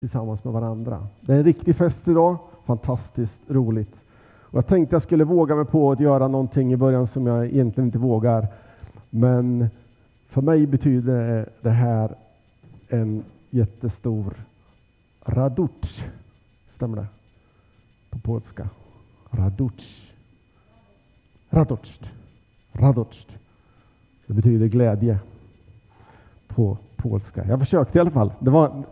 tillsammans med varandra. Det är en riktig fest idag, fantastiskt roligt. Och jag tänkte jag skulle våga mig på att göra någonting i början som jag egentligen inte vågar. Men för mig betyder det här en jättestor radość. Stämmer det? På polska. Radość. Radość. Radość. Det betyder glädje på polska. Jag försökte i alla fall. Det var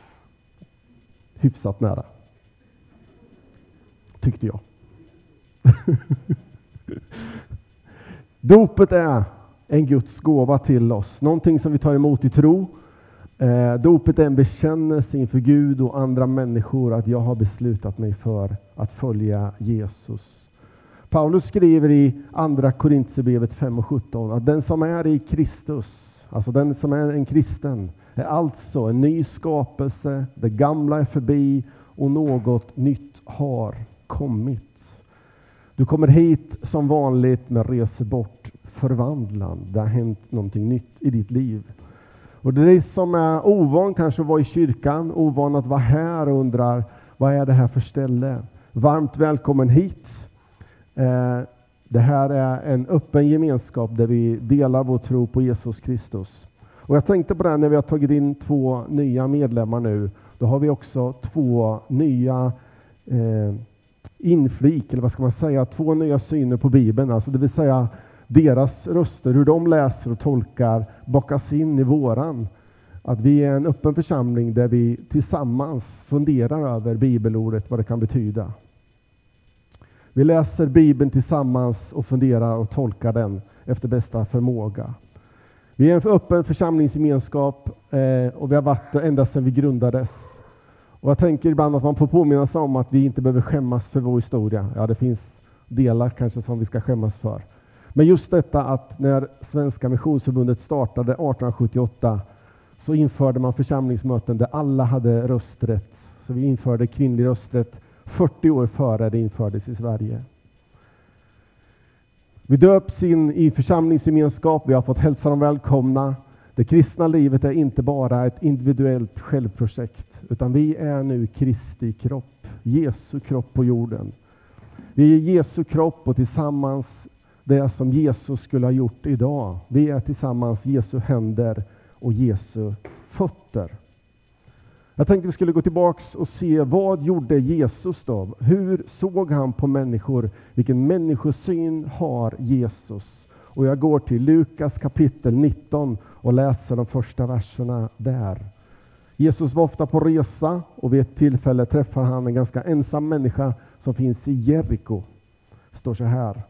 hyfsat nära. Tyckte jag. Dopet är en Guds gåva till oss. Någonting som vi tar emot i tro. Dopet är en bekännelse inför Gud och andra människor att jag har beslutat mig för att följa Jesus. Paulus skriver i andra Korintierbrevet 5:17 att den som är i Kristus, alltså den som är en kristen, är alltså en ny skapelse. Det gamla är förbi och något nytt har kommit. Du kommer hit som vanligt men reser bort förvandlad. Det har hänt någonting nytt i ditt liv. Och det är det som är ovan kanske att vara i kyrkan, ovan att vara här och undrar vad är det här för ställe? Varmt välkommen hit. Det här är en öppen gemenskap där vi delar vår tro på Jesus Kristus. Och jag tänkte på det när vi har tagit in 2 nya medlemmar nu. Då har vi också 2 nya inflik, eller vad ska man säga, 2 nya syner på Bibeln. Alltså det vill säga deras röster, hur de läser och tolkar, bakas in i våran. Att vi är en öppen församling där vi tillsammans funderar över bibelordet, vad det kan betyda. Vi läser Bibeln tillsammans och funderar och tolkar den efter bästa förmåga. Vi är en öppen församlingsgemenskap och vi har varit ända sedan vi grundades. Och jag tänker ibland att man får påminna sig om att vi inte behöver skämmas för vår historia. Ja, det finns delar kanske som vi ska skämmas för. Men just detta att när Svenska Missionsförbundet startade 1878 så införde man församlingsmöten där alla hade rösträtt. Så vi införde kvinnlig rösträtt 40 år före det infördes i Sverige. Vi döps in i församlingsgemenskap, vi har fått hälsa dem välkomna. Det kristna livet är inte bara ett individuellt självprojekt, utan vi är nu Kristi kropp, Jesu kropp på jorden. Vi är Jesu kropp och tillsammans det som Jesus skulle ha gjort idag. Vi är tillsammans Jesu händer och Jesu fötter. Jag tänkte vi skulle gå tillbaks och se vad gjorde Jesus då? Hur såg han på människor? Vilken människosyn har Jesus? Och jag går till Lukas kapitel 19 och läser de första verserna där. Jesus var ofta på resa och vid ett tillfälle träffar han en ganska ensam människa som finns i Jeriko. Det står så här.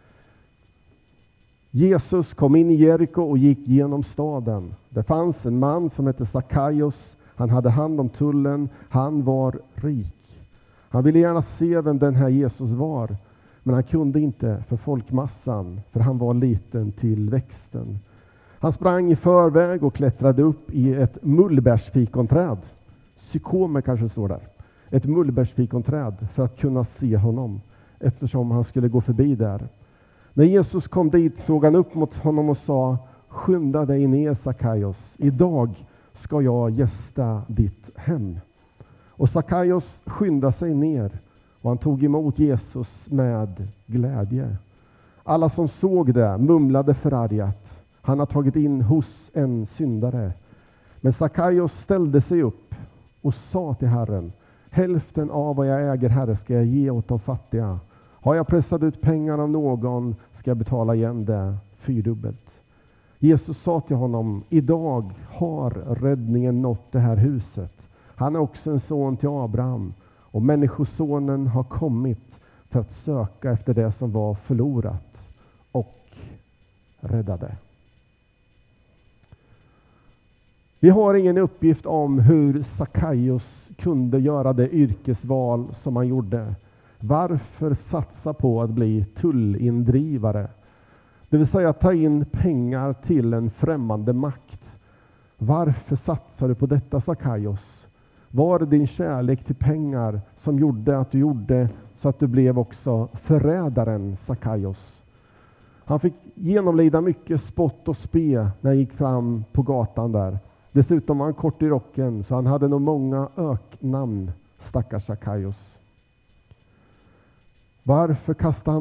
Jesus kom in i Jeriko och gick genom staden. Det fanns en man som hette Sackaios. Han hade hand om tullen. Han var rik. Han ville gärna se vem den här Jesus var. Men han kunde inte för folkmassan. För han var liten till växten. Han sprang i förväg och klättrade upp i ett mullbärsfikonträd. Sykomer kanske står där. Ett mullbärsfikonträd för att kunna se honom. Eftersom han skulle gå förbi där. När Jesus kom dit såg han upp mot honom och sa: skynda dig ner, Sackaios. Idag ska jag gästa ditt hem. Och Sackaios skyndade sig ner och han tog emot Jesus med glädje. Alla som såg det mumlade förargat: han har tagit in hos en syndare. Men Sackaios ställde sig upp och sa till Herren: hälften av vad jag äger, Herre, ska jag ge åt de fattiga. Har jag pressat ut pengar av någon ska jag betala igen det 4-dubbelt. Jesus sa till honom: idag har räddningen nått det här huset. Han är också en son till Abraham. Och människosonen har kommit för att söka efter det som var förlorat och räddade. Vi har ingen uppgift om hur Sackaios kunde göra det yrkesval som han gjorde. Varför satsa på att bli tullindrivare? Det vill säga ta in pengar till en främmande makt. Varför satsar du på detta, Sackaios? Var det din kärlek till pengar som gjorde att du gjorde så att du blev också förrädaren Sackaios? Han fick genomlida mycket spott och spe när han gick fram på gatan där. Dessutom var han kort i rocken, så han hade nog många öknamn, stackars Sackaios. Varför kastade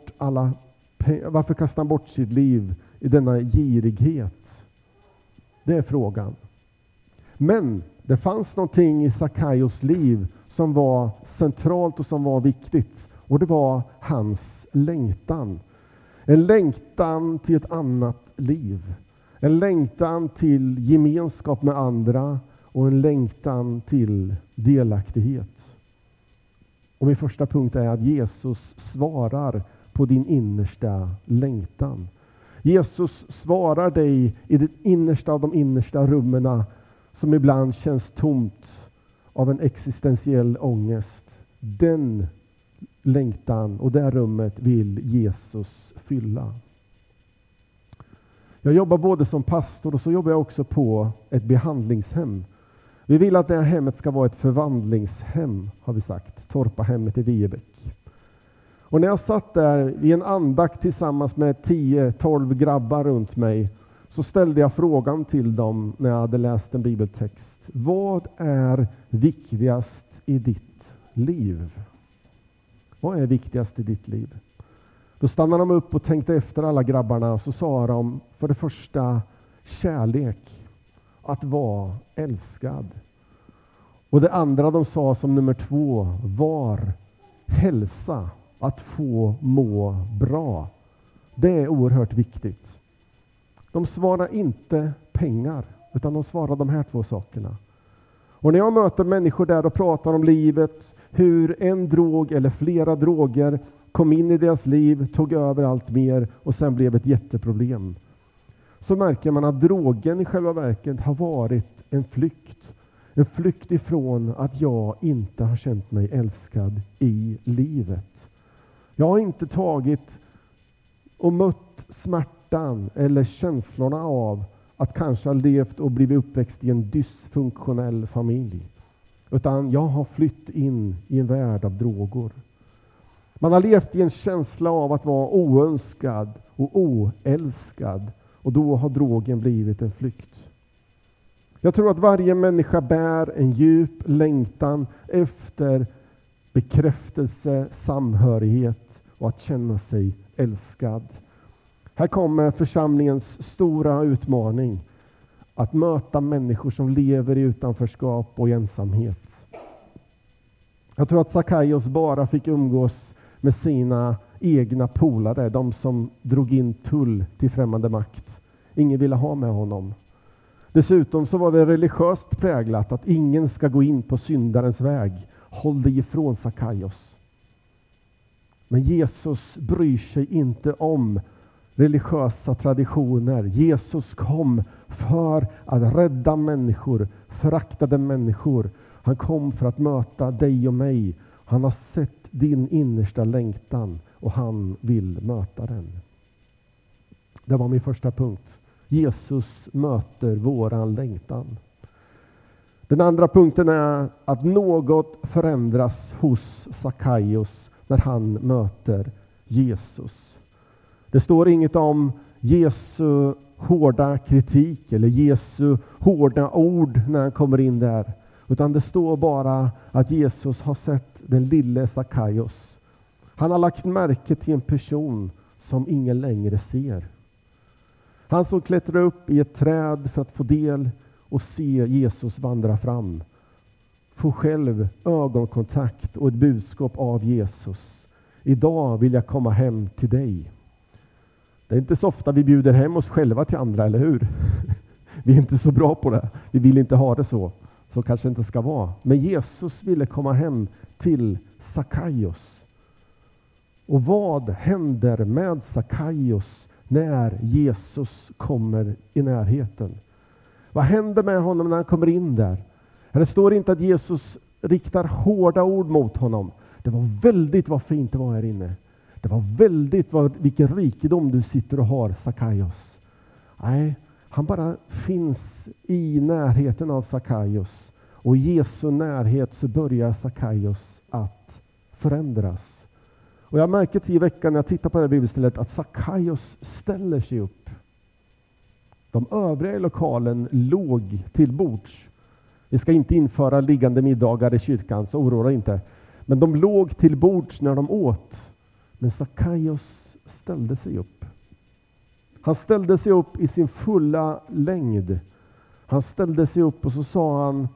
han bort sitt liv i denna girighet? Det är frågan. Men det fanns någonting i Sackaios liv som var centralt och som var viktigt. Och det var hans längtan. En längtan till ett annat liv. En längtan till gemenskap med andra och en längtan till delaktighet. Och min första punkt är att Jesus svarar på din innersta längtan. Jesus svarar dig i det innersta av de innersta rummen som ibland känns tomt av en existentiell ångest. Den längtan och det rummet vill Jesus fylla. Jag jobbar både som pastor och så jobbar jag också på ett behandlingshem. Vi vill att det här hemmet ska vara ett förvandlingshem, har vi sagt. Torpahemmet i Viebäck. Och när jag satt där i en andakt tillsammans med 10-12 grabbar runt mig, så ställde jag frågan till dem när jag hade läst en bibeltext. Vad är viktigast i ditt liv? Vad är viktigast i ditt liv? Då stannade de upp och tänkte efter, alla grabbarna, och så sa de för det första kärlek, att vara älskad. Och det andra de sa som nummer 2 var hälsa, att få må bra. Det är oerhört viktigt. De svarar inte pengar, utan de svarar de här 2 sakerna. Och när jag möter människor där och pratar om livet, hur en drog eller flera droger kom in i deras liv, tog över allt mer och sen blev ett jätteproblem, så märker man att drogen i själva verket har varit en flykt. En flykt ifrån att jag inte har känt mig älskad i livet. Jag har inte tagit och mött smärtan eller känslorna av att kanske ha levt och blivit uppväxt i en dysfunktionell familj. Utan jag har flytt in i en värld av droger. Man har levt i en känsla av att vara oönskad och oälskad. Och då har drogen blivit en flykt. Jag tror att varje människa bär en djup längtan efter bekräftelse, samhörighet och att känna sig älskad. Här kommer församlingens stora utmaning. Att möta människor som lever i utanförskap och ensamhet. Jag tror att Sackaios bara fick umgås med sina egna polare. De som drog in tull till främmande makt. Ingen ville ha med honom. Dessutom så var det religiöst präglat att ingen ska gå in på syndarens väg. Håll dig ifrån Sackaios. Men Jesus bryr sig inte om religiösa traditioner. Jesus kom för att rädda människor, föraktade människor. Han kom för att möta dig och mig. Han har sett din innersta längtan och han vill möta den. Det var min första punkt. Jesus möter våran längtan. Den andra punkten är att något förändras hos Sackaios när han möter Jesus. Det står inget om Jesu hårda kritik eller Jesu hårda ord när han kommer in där. Utan det står bara att Jesus har sett den lille Sackaios. Han har lagt märke till en person som ingen längre ser. Han som klättrar upp i ett träd för att få del och se Jesus vandra fram. Får själv ögonkontakt och ett budskap av Jesus. Idag vill jag komma hem till dig. Det är inte så ofta vi bjuder hem oss själva till andra, eller hur? Vi är inte så bra på det. Vi vill inte ha det så. Så kanske det inte ska vara. Men Jesus ville komma hem till Sackaios. Och vad händer med Sackaios när Jesus kommer i närheten? Vad händer med honom när han kommer in där? Det står inte att Jesus riktar hårda ord mot honom. Det var väldigt vad fint det var här inne. Det var väldigt vilken rikedom du sitter och har, Sackaios. Nej, han bara finns i närheten av Sackaios. Och i Jesu närhet så börjar Sackaios att förändras. Och jag märker till i veckan när jag tittar på det här bibelstället att Sackaios ställer sig upp. De övriga i lokalen låg till bords. Vi ska inte införa liggande middagar i kyrkan, så oroa inte. Men de låg till bords när de åt. Men Sackaios ställde sig upp. Han ställde sig upp i sin fulla längd. Han ställde sig upp och så sa han: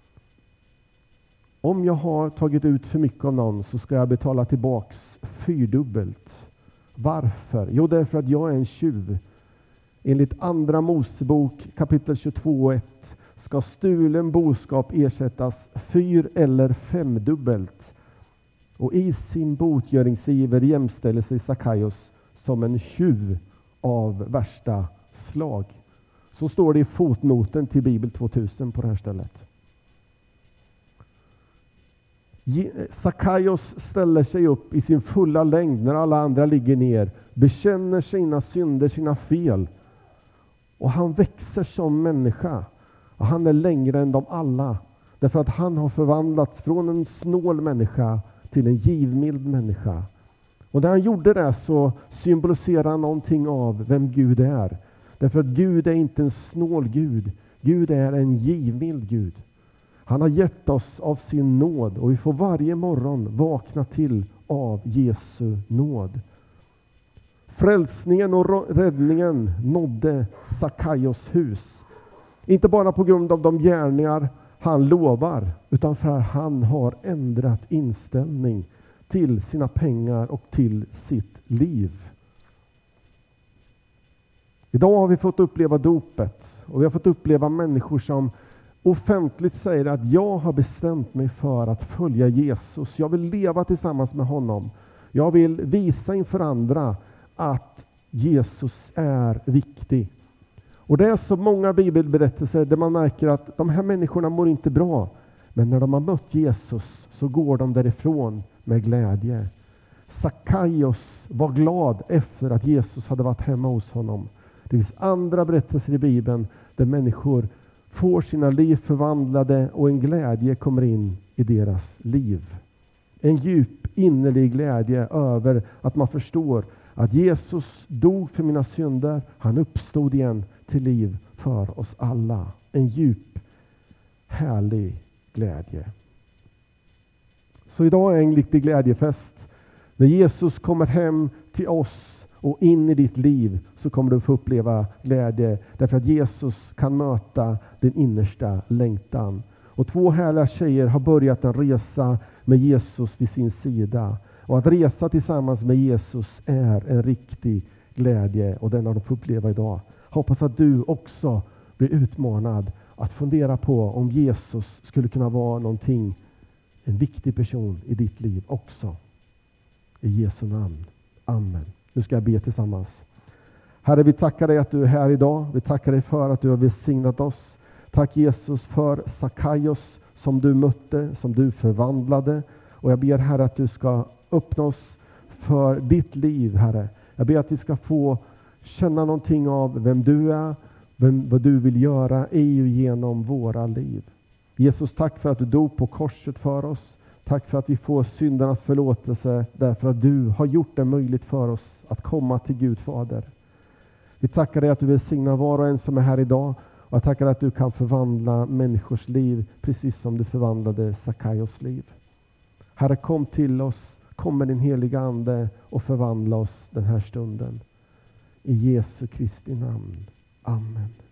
om jag har tagit ut för mycket av någon så ska jag betala tillbaks 4-dubbelt. Varför? Jo, därför att jag är en tjuv. Enligt andra Mosebok kapitel 22:1 ska stulen boskap ersättas 4 eller 5-dubbelt. Och i sin botgöringsiver jämställer sig Sackaios som en tjuv av värsta slag. Så står det i fotnoten till Bibel 2000 på det här stället. Sackaios ställer sig upp i sin fulla längd när alla andra ligger ner, bekänner sina synder, sina fel. Och han växer som människa. Och han är längre än de alla. Därför att han har förvandlats från en snål människa till en givmild människa. Och när han gjorde det så symboliserar han någonting av vem Gud är. Därför att Gud är inte en snål Gud. Gud är en givmild Gud. Han har gett oss av sin nåd och vi får varje morgon vakna till av Jesu nåd. Frälsningen och räddningen nådde Sackaios hus. Inte bara på grund av de gärningar han lovar, utan för att han har ändrat inställning till sina pengar och till sitt liv. Idag har vi fått uppleva dopet och vi har fått uppleva människor som offentligt säger att jag har bestämt mig för att följa Jesus. Jag vill leva tillsammans med honom. Jag vill visa inför andra att Jesus är viktig. Och det är så många bibelberättelser där man märker att de här människorna mår inte bra. Men när de har mött Jesus så går de därifrån med glädje. Sackaios var glad efter att Jesus hade varit hemma hos honom. Det finns andra berättelser i Bibeln där människor får sina liv förvandlade och en glädje kommer in i deras liv. En djup innerlig glädje över att man förstår att Jesus dog för mina synder. Han uppstod igen till liv för oss alla. En djup, härlig glädje. Så idag är en riktig glädjefest. När Jesus kommer hem till oss och in i ditt liv så kommer du få uppleva glädje. Därför att Jesus kan möta din innersta längtan. Och 2 härliga tjejer har börjat en resa med Jesus vid sin sida. Och att resa tillsammans med Jesus är en riktig glädje. Och den har de fått uppleva idag. Hoppas att du också blir utmanad att fundera på om Jesus skulle kunna vara någonting, en viktig person i ditt liv också. I Jesu namn. Amen. Nu ska jag be tillsammans. Herre, vi tackar dig att du är här idag. Vi tackar dig för att du har välsignat oss. Tack Jesus för Sackaios som du mötte, som du förvandlade. Och jag ber Herre att du ska öppna oss för ditt liv, Herre. Jag ber att vi ska få känna någonting av vem du är, vad du vill göra i och genom våra liv. Jesus, tack för att du dog på korset för oss. Tack för att vi får syndernas förlåtelse därför att du har gjort det möjligt för oss att komma till Gud Fader. Vi tackar dig att du välsignar var och en som är här idag. Och jag tackar att du kan förvandla människors liv precis som du förvandlade Sackaios liv. Herre, kom till oss, kom med din heliga ande och förvandla oss den här stunden. I Jesu Kristi namn. Amen.